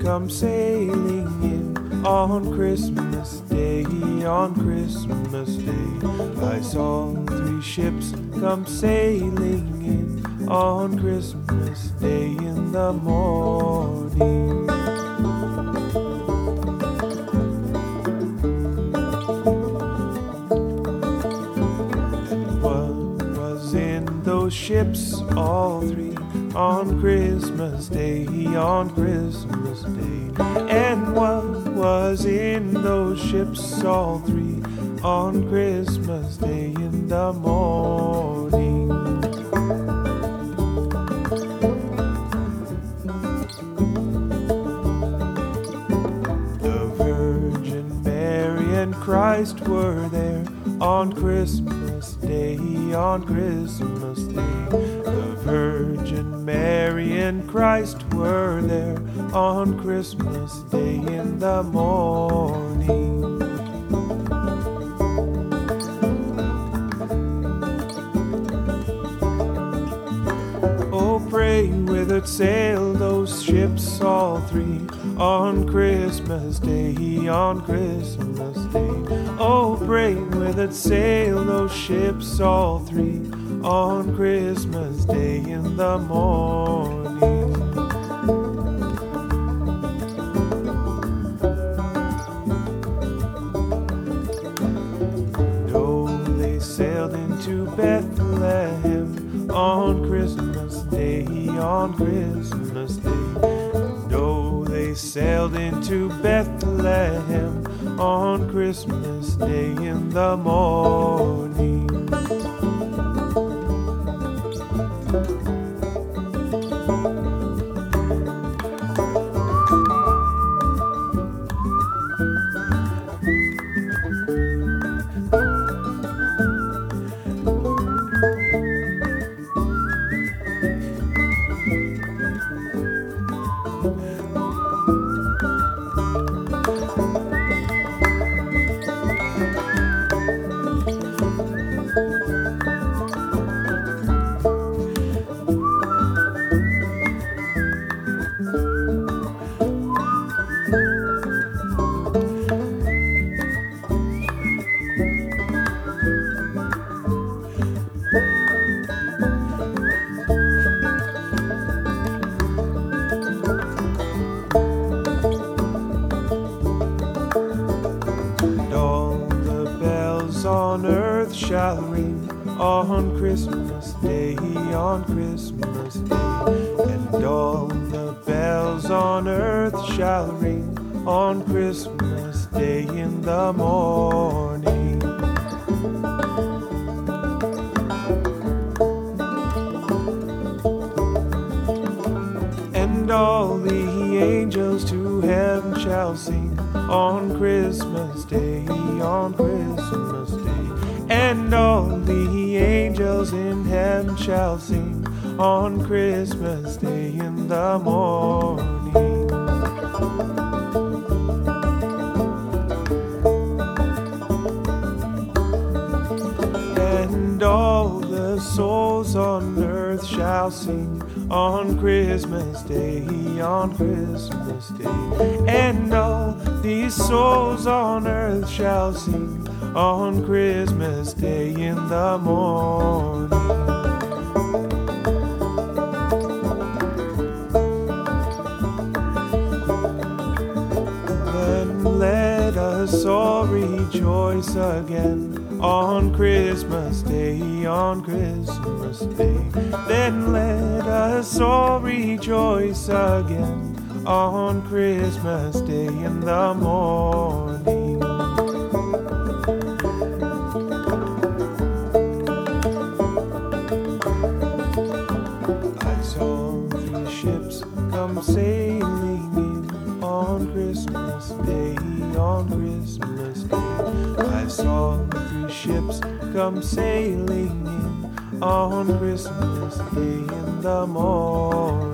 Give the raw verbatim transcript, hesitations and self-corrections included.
come sailing in on Christmas Day, on Christmas Day. I saw three ships come sailing in on Christmas Day in the morning. And what was in those ships, all three, on Christmas Day, on Christmas Day? And what was in those ships, all three, on Christmas Day in the morning? The Virgin Mary and Christ were there on Christmas Day, on Christmas Day. The Virgin Mary and Christ were there on Christmas Day in the morning. Oh, pray whither sail those ships, all three, on Christmas Day, on Christmas Day. Oh, pray whither sail those ships, all three, on Christmas Day in the morning. And oh, they sailed into Bethlehem on Christmas Day, on Christmas Day. And oh, they sailed into Bethlehem on Christmas Day in the morning. On earth shall ring on Christmas Day, on Christmas Day. And all the bells on earth shall ring on Christmas Day in the morning. And all the angels to heaven shall sing on Christmas Day, on Christmas Day. And all the angels in heaven shall sing on Christmas Day in the morning. And all the souls on earth shall sing on Christmas Day, on Christmas Day. And all these souls on earth shall sing on Christmas Day in the morning. Then let us all rejoice again on Christmas Day, on Christmas Day. Then let us all rejoice again on Christmas Day in the morning. I saw three ships come sailing in on Christmas Day, on Christmas Day. I saw three ships come sailing in on Christmas Day in the morning.